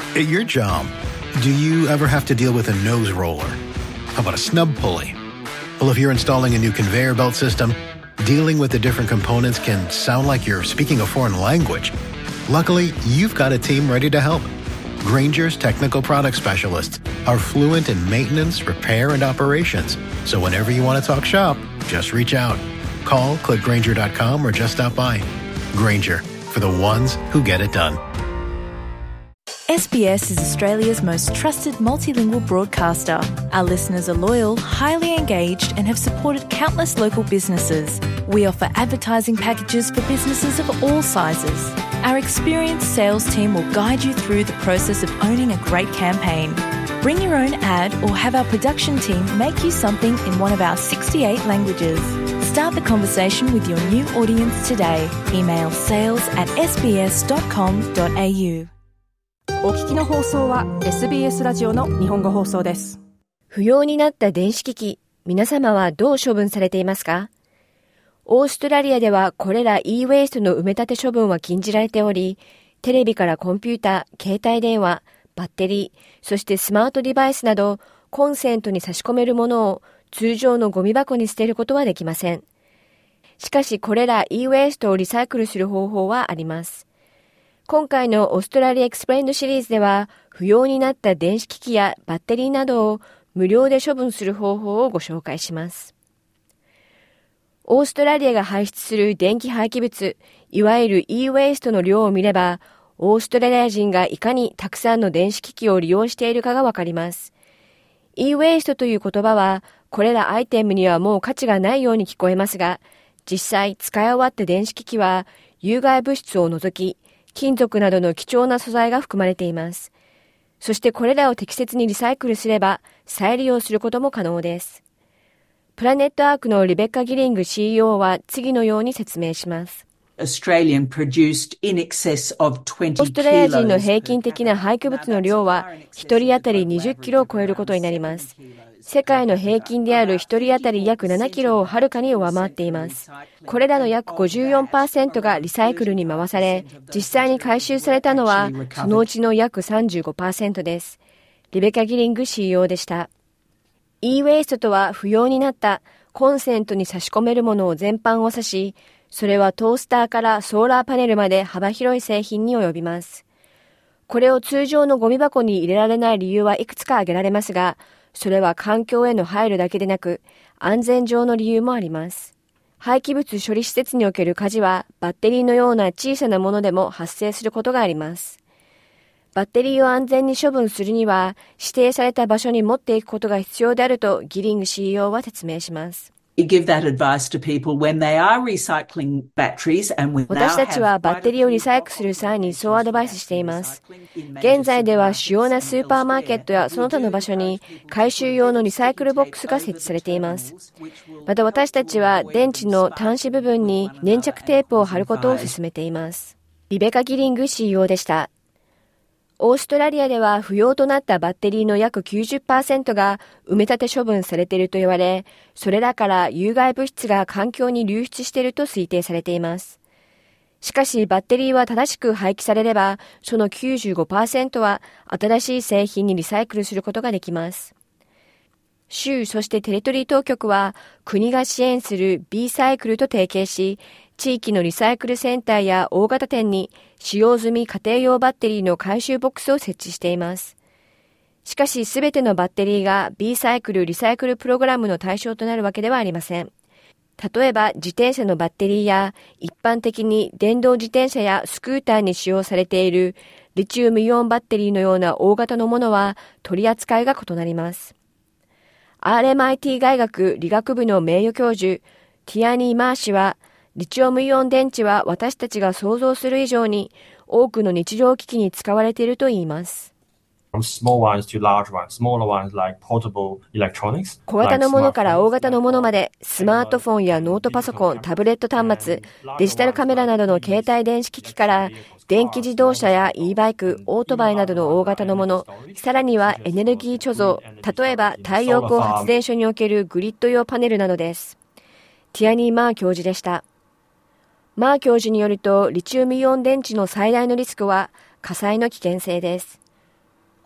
At your job, do you ever have to deal with a nose roller? How about a snub pulley? Well, if you're installing a new conveyor belt system, dealing with the different components can sound like you're speaking a foreign language. Luckily, you've got a team ready to help. Grainger's technical product specialists are fluent in maintenance, repair, and operations. So whenever you want to talk shop, just reach out. Call, click Grainger.com, or just stop by. Grainger, for the ones who get it done. SBS is Australia's most trusted multilingual broadcaster. Our listeners are loyal, highly engaged, and have supported countless local businesses. We offer advertising packages for businesses of all sizes. Our experienced sales team will guide you through the process of owning a great campaign. Bring your own ad or have our production team make you something in one of our 68 languages. Start the conversation with your new audience today. Email sales@sbs.com.au。 お聞きの放送は SBS ラジオの日本語放送です。 不要になった電子機器、皆様はどう処分されていますか？オーストラリアではこれら e-waste の埋め立て処分は禁じられており、テレビからコンピューター、携帯電話、バッテリー、そしてスマートデバイスなどコンセントに差し込めるものを通常のゴミ箱に捨てることはできません。しかしこれら e-waste をリサイクルする方法はあります。今回のオーストラリアエクスプレインドシリーズでは不要になった電子機器やバッテリーなどを無料で処分する方法をご紹介します。オーストラリアが排出する電気廃棄物、いわゆる e-waste の量を見れば、オーストラリア人がいかにたくさんの電子機器を利用しているかがわかります。e-waste という言葉は、これらアイテムにはもう価値がないように聞こえますが、実際使い終わった電子機器は有害物質を除き、金属などの貴重な素材が含まれています。そしてこれらを適切にリサイクルすれば再利用することも可能です。プラネットアークのリベッカ・ギリング CEO は次のように説明します。 オーストラリア人の平均的な廃棄物の量は1人当たり20キロを超えることになります。世界の平均である1人当たり約7キロをはるかに上回っています。これらの約 54% がリサイクルに回され、実際に回収されたのはそのうちの約 35% です。リベカ・ギリング CEO でした。e-waste とは不要になったコンセントに差し込めるものを全般を指し、それはトースターからソーラーパネルまで幅広い製品に及びます。これを通常のゴミ箱に入れられない理由はいくつか挙げられますが、それは環境への配慮だけでなく、安全上の理由もあります。廃棄物処理施設における火事は、バッテリーのような小さなものでも発生することがあります。バッテリーを安全に処分するには、指定された場所に持っていくことが必要であるとギリング CEO は説明します。 私たちはバッテリーをリサイクルする際にそうアドバイスしています。現在では主要なスーパーマーケットやその他の場所に回収用のリサイクルボックスが設置されています。また私たちは電池の端子部分に粘着テープを貼ることを勧めています。リベカ・ギリング CEO でした。オーストラリアでは不要となったバッテリーの約 90% が埋め立て処分されていると言われ、それらから有害物質が環境に流出していると推定されています。しかしバッテリーは正しく廃棄されれば、その 95% は新しい製品にリサイクルすることができます。州そしてテリトリー当局は国が支援する B サイクルと提携し、地域のリサイクルセンターや大型店に使用済み家庭用バッテリーの回収ボックスを設置しています。しかしすべてのバッテリーが B サイクルリサイクルプログラムの対象となるわけではありません。例えば自転車のバッテリーや一般的に電動自転車やスクーターに使用されているリチウムイオンバッテリーのような大型のものは取り扱いが異なります。RMIT 大学理学部の名誉教授ティアニー・マー氏は、リチウムイオン電池は私たちが想像する以上に多くの日常機器に使われているといいます。 小型のものから大型のものまで、スマートフォンやノートパソコン、タブレット端末、デジタルカメラなどの携帯電子機器から、電気自動車や e バイク、オートバイなどの大型のもの、さらにはエネルギー貯蔵、例えば太陽光発電所におけるグリッド用パネルなどです。ティアニー・マー教授でした。マー教授によると、リチウムイオン電池の最大のリスクは火災の危険性です。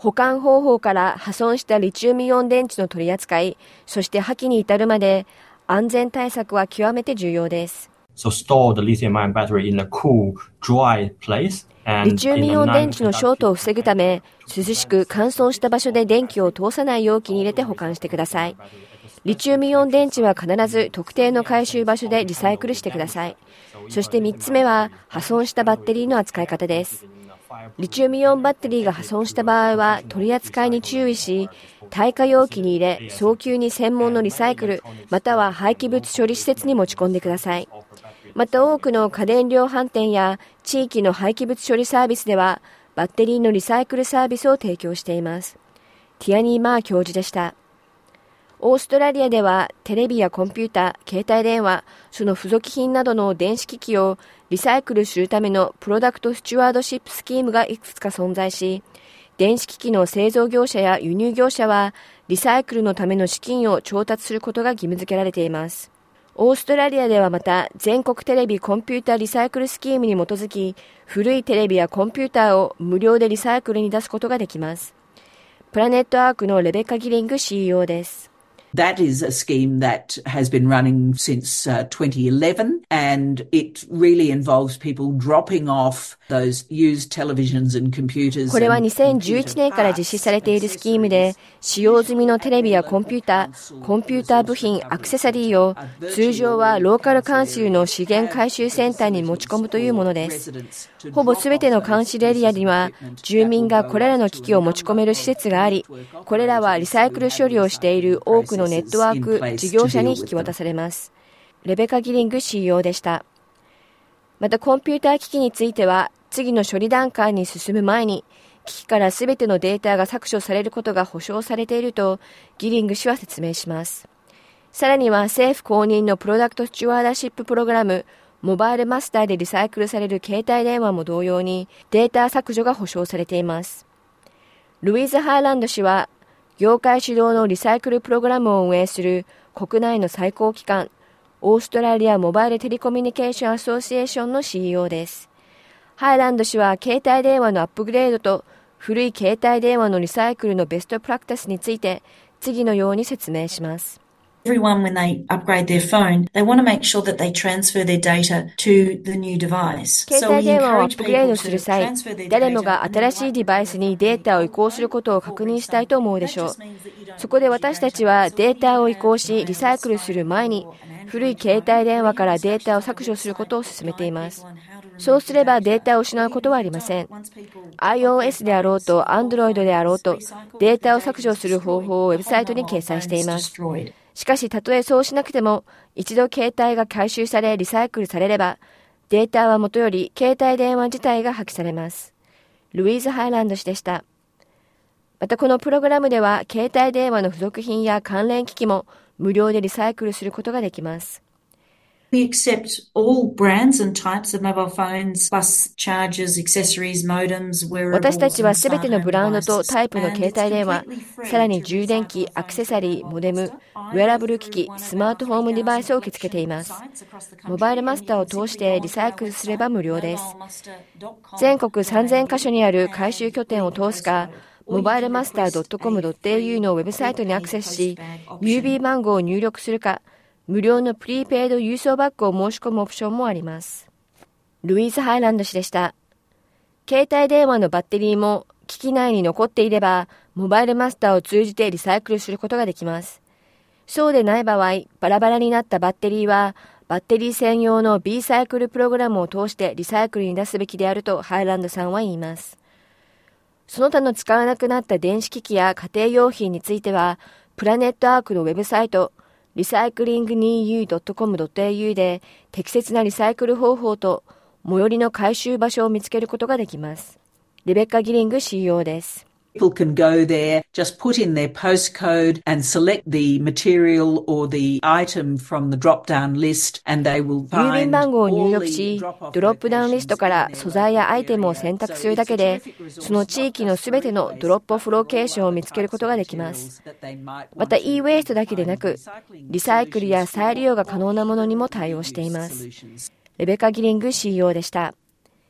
保管方法から破損したリチウムイオン電池の取り扱い、そして破棄に至るまで安全対策は極めて重要です。 So store the lithium-ion battery in a cool, dry place. リチウムイオン電池のショートを防ぐため、涼しく乾燥した場所で電気を通さない容器に入れて保管してください。リチウムイオン電池は必ず特定の回収場所でリサイクルしてください。そして3つ目は破損したバッテリーの扱い方です。リチウムイオンバッテリーが破損した場合は取り扱いに注意し、耐火容器に入れ、早急に専門のリサイクル、または廃棄物処理施設に持ち込んでください。また多くの家電量販店や地域の廃棄物処理サービスでは、バッテリーのリサイクルサービスを提供しています。ティアニー・マー教授でした。オーストラリアではテレビやコンピューター、携帯電話、その付属品などの電子機器をリサイクルするためのプロダクトスチュワードシップスキームがいくつか存在し、電子機器の製造業者や輸入業者はリサイクルのための資金を調達することが義務付けられています。オーストラリアではまた全国テレビコンピューターリサイクルスキームに基づき、古いテレビやコンピューターを無料でリサイクルに出すことができます。プラネットアークのレベッカ・ギリング CEO です。 That is a scheme that has been running since 2011 and it really involves people dropping off those used televisions and computers. これは2011年から実施されているスキームで、使用済みのテレビやコンピューター部品、アクセサリーを通常はローカルカウンシルの資源回収センターに持ち込むというものです。ほぼすべてのカウンシルエリアには住民がこれらの機器を持ち込める施設があり、これらはリサイクル処理をしている多くのネットワーク事業者に引き渡されます。レベカ・ギリング CEO でした。またコンピューター機器については次の処理段階に進む前に機器からすべてのデータが削除されることが保証されているとギリング氏は説明します。さらには政府公認のプロダクトスチュワーダシッププログラムモバイルマスターでリサイクルされる携帯電話も同様にデータ削除が保証されています。ルイーズ・ハーランド氏は業界主導のリサイクルプログラムを運営する国内の最高機関オーストラリアモバイルテレコミュニケーションアソシエーションの CEO です。ハーランド氏は携帯電話のアップグレードと古い携帯電話のリサイクルのベストプラクティスについて次のように説明します。 Everyone, when they upgrade their phone, they want to make sure that they transfer their data to the new device. 携帯電話をアップグレードする際、誰もが新しいデバイスにデータを移行することを確認したいと思うでしょう。そこで私たちはデータを移行し、リサイクルする前に、古い携帯電話からデータを削除することを勧めています。そうすればデータを失うことはありません。iOS であろうと Android であろうと、データを削除する方法をウェブサイトに掲載しています。しかし、たとえそうしなくても、一度携帯が回収され、リサイクルされれば、データは元より携帯電話自体が破棄されます。ルイーズ・ハイランド氏でした。またこのプログラムでは、携帯電話の付属品や関連機器も無料でリサイクルすることができます。 We accept all brands and types of mobile phones, bus chargers, accessories, modems, wearables. 私たちはすべてのブランドとタイプの携帯電話、さらに充電器、アクセサリー、モデム、ウェアラブル機器、スマートフォームデバイスを受け付けています。モバイルマスターを通してリサイクルすれば無料です。全国3000カ所にある回収拠点を通すか、モバイルマスター .com.au のウェブサイトにアクセスし、郵便番号を入力するか、無料のプリペイド郵送バッグを申し込むオプションもあります。ルイーズ・ハイランド氏でした。携帯電話のバッテリーも機器内に残っていれば、モバイルマスターを通じてリサイクルすることができます。そうでない場合、バラバラになったバッテリーは、バッテリー専用の B サイクルプログラムを通してリサイクルに出すべきであるとハイランドさんは言います。その他の使わなくなった電子機器や家庭用品については、プラネットアークのウェブサイト、recycling.com.au で適切なリサイクル方法と最寄りの回収場所を見つけることができます。レベッカ・ギリング CEO です。 People can go there, just put in their postcode and select the material or the item from the drop-down list and they will find 郵便番号を入力し、ドロップダウンリストから素材やアイテムを選択するだけで、その地域のすべてのドロップオフロケーションを見つけることができます。また e-waste だけでなく、リサイクルや再利用が可能なものにも対応しています。レベカ・ギリング CEO でした。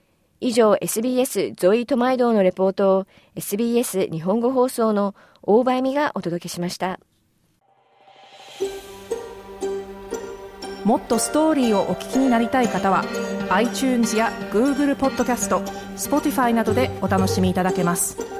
以上 SBS ゾイトマイドーのレポートを SBS 日本語放送の大場恵美がお届けしました。 もっとストーリーをお聞きになりたい方は iTunes や Google ポッドキャスト、Spotify などでお楽しみいただけます。